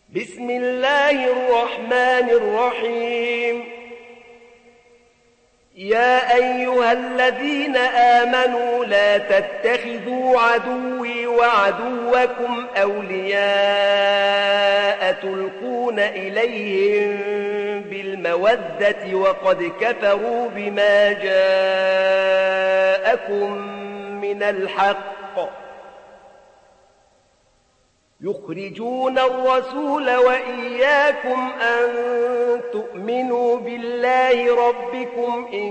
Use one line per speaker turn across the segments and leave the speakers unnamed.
بسم الله الرحمن الرحيم. يا أيها الذين آمنوا لا تتخذوا عدوي وعدوكم أولياء تلقون إليهم بالمودة وقد كفروا بما جاءكم من الحق يخرجون الرسول وإياكم أن تؤمنوا بالله ربكم إن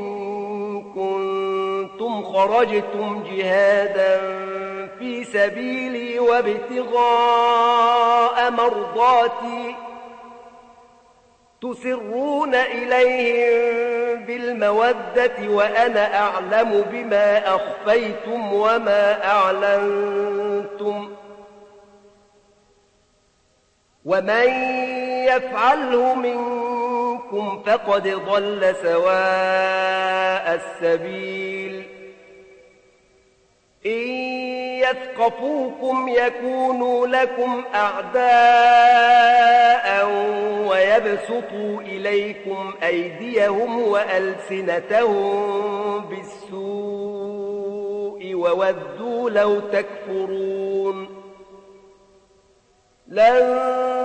كنتم خرجتم جهادا في سبيلي وابتغاء مرضاتي تسرون إليهم بالمودة وأنا أعلم بما أخفيتم وما أعلنتم ومن يفعله منكم فقد ضل سواء السبيل. إن يثقفوكم يكونوا لكم أعداء ويبسطوا إليكم أيديهم وألسنتهم بالسوء وودوا لو تكفرون. لن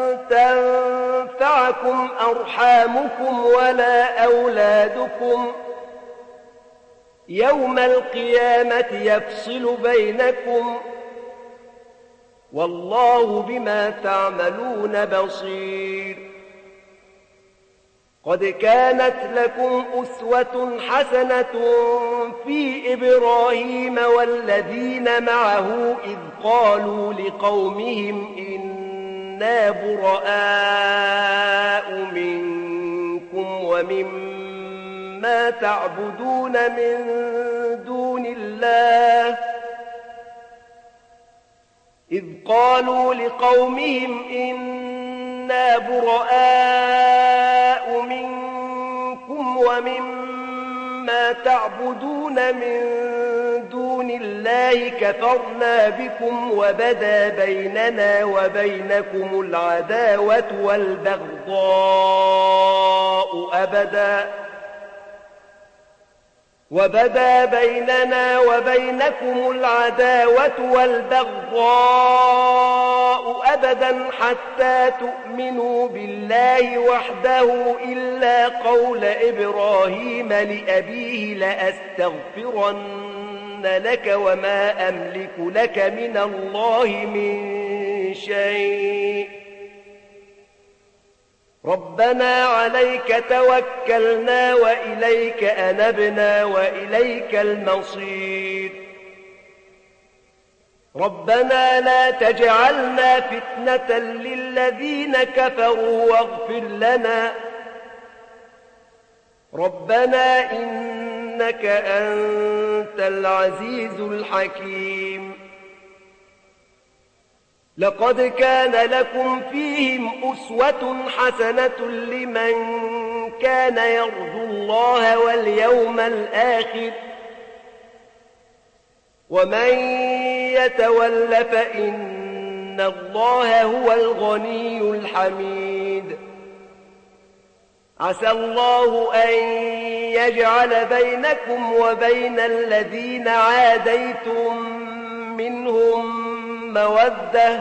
تنفعكم أرحامكم ولا أولادكم يوم القيامة يفصل بينكم والله بما تعملون بصير. قد كانت لكم أسوة حسنة في إبراهيم والذين معه إذ قالوا لقومهم إنا براء منكم ومما تعبدون من دون الله إذ قالوا لقومهم إنا براء منكم ومما تعبدون من دون الله كفرنا بكم وبدا بيننا وبينكم العداوة والبغضاء أبدا حتى تؤمنوا بالله وحده إلا قول إبراهيم لأبيه لأستغفرن لك وما أملك لك من الله من شيء ربنا عليك توكلنا وإليك أنبنا وإليك المصير. ربنا لا تجعلنا فتنة للذين كفروا واغفر لنا ربنا إنك أنت العزيز الحكيم. لقد كان لكم فيهم أسوة حسنة لمن كان يرجو الله واليوم الآخر ومن يتول فإن الله هو الغني الحميد. عسى الله أن يجعل بينكم وبين الذين عاديتم منهم مودة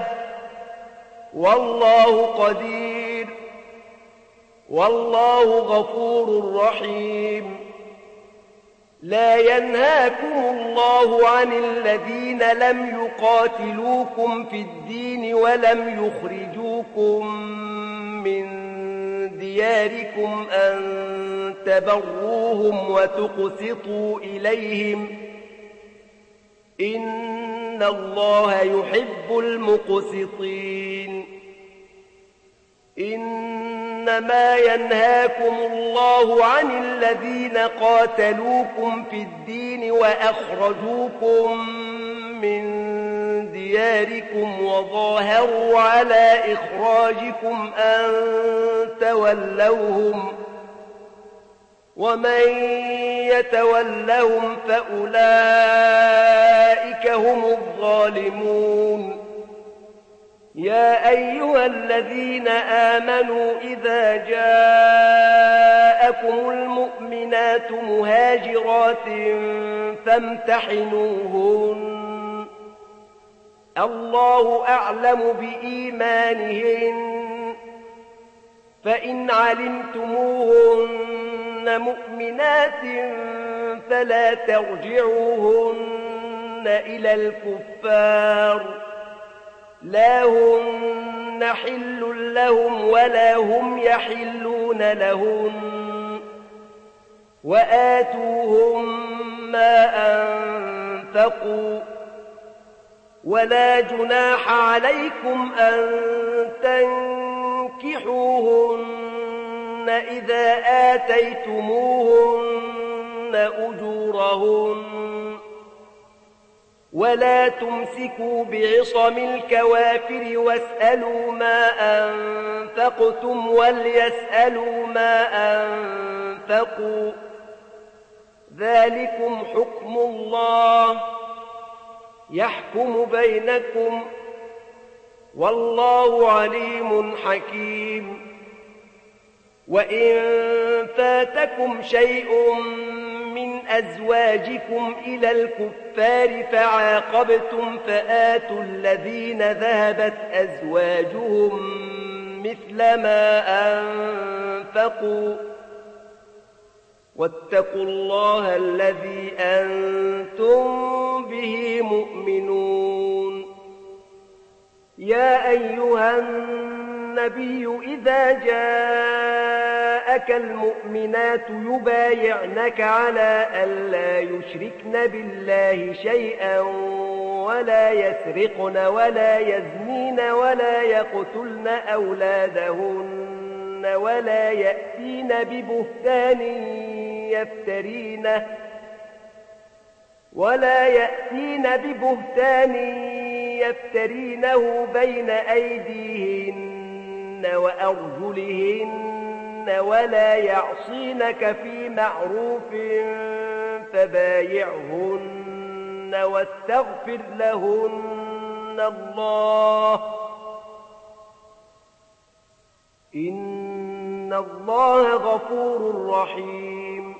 والله قدير والله غفور رحيم. لا ينهاكم الله عن الذين لم يقاتلوكم في الدين ولم يخرجوكم من دياركم أن تبروهم وتقسطوا إليهم إن الله يحب المقسطين. إنما ينهاكم الله عن الذين قاتلوكم في الدين وأخرجوكم من دياركم وظاهروا على إخراجكم أن تولوهم ومن يتولهم فأولئك هم الظالمون. يا أيها الذين آمنوا إذا جاءكم المؤمنات مهاجرات فامتحنوهن الله أعلم بإيمانهن فإن علمتموهن مؤمنات فلا ترجعوهن إلى الكفار لا هن حل لهم ولا هم يحلون لهن وآتوهم ما أنفقوا ولا جناح عليكم أن تنكحوهن إذا آتيتموهن أجورهن ولا تمسكوا بعصم الكوافر واسألوا ما أنفقتم وليسألوا ما أنفقوا ذلكم حكم الله يحكم بينكم والله عليم حكيم وإن فاتكم شيء من أزواجكم إلى الكفار فعاقبتم فآتوا الذين ذهبت أزواجهم مثل ما أنفقوا واتقوا الله الذي أنتم به مؤمنون يا أيها النبي إذا جاءك المؤمنات يبايعنك على ألا يشركن بالله شيئا ولا يسرقن ولا يزنين ولا يقتلن أولادهن ولا يأتين ببهتان يفترينه بين أيديهن وأرجلهن ولا يعصينك في معروف فبايعهن واستغفر لهن الله إن الله غفور رحيم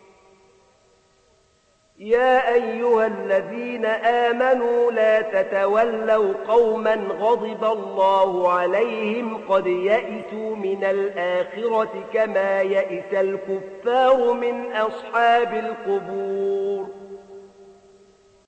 يا أيها الذين آمنوا لا تتولوا قوما غضب الله عليهم قد يئسوا من الآخرة كما يئس الكفار من أصحاب القبور